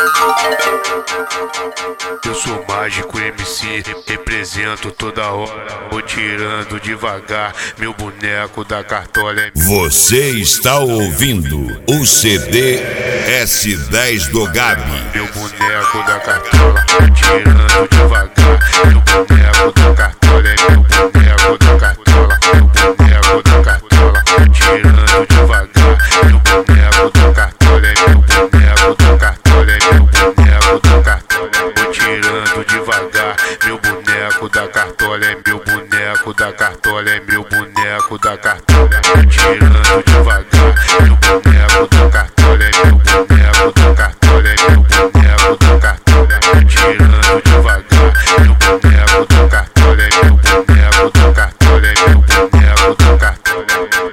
Eu sou mágico MC, represento toda hora, vou tirando devagar, meu boneco da cartola é... Você está ouvindo o CD S10 do Gabi. Meu boneco da cartola, vou tirando devagar, meu boneco da cartola é meu boneco da cartola, meu boneco da cartola, vou tirando devagar, meu boneco da cartola é meu boneco da cartola é meu boneco da cartola, vou tirando devagar, meu boneco da cartola é meu boneco da cartola é meu boneco da cartola, vou tirando devagar, meu boneco da cartola é meu boneco da cartola é meu boneco da cartola, vou tirando devagar, meu boneco da cartola é meu boneco da cartola é meu boneco da cartola.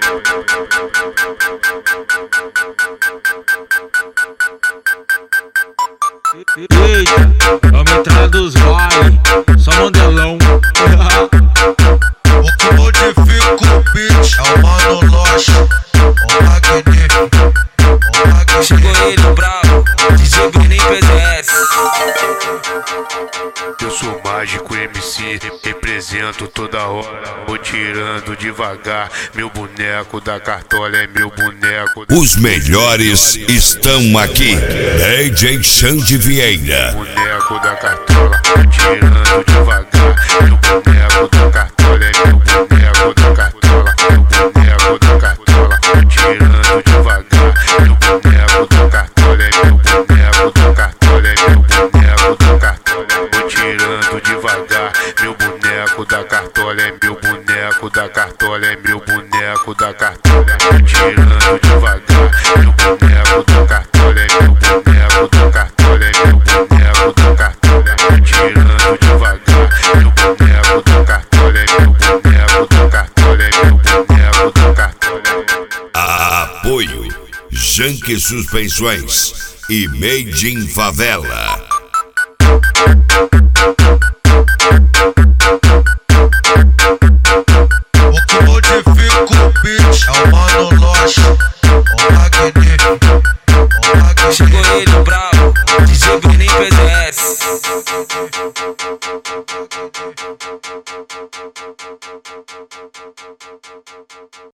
Eita, vamos entrar dos vale, só mandelão. O que modifica o beat é o Mano Loche, o magnífico, o magnífico. Chegou ele bravo, DJ Bruninho PDS. Eu sou mágico MC, represento toda hora, vou tirando devagar, meu boneco da cartola é meu boneco. Os melhores estão aqui. DJ Xande Vieira. Boneco da cartola, vou tirando devagar, meu boneco da cartola é meu boneco da cartola, meu boneco da cartola, vou tirando devagar, meu boneco da cartola é meu boneco da cartola é meu boneco da cartola, vou tirando devagar, meu boneco da cartola é meu boneco da cartola é meu boneco da cartola, vou tirando devagar, meu boneco da cartola é meu boneco da cartola é meu boneco da cartola, vou tirando devagar, meu boneco da cartola é meu boneco da cartola é meu boneco da cartola. Apoio Janque Suspensões e Made in Favela. O que modifica o beat é o Mano Loche, o magnífico, o magnífico. Chegou ele bravo, DJ Bruninho PDS.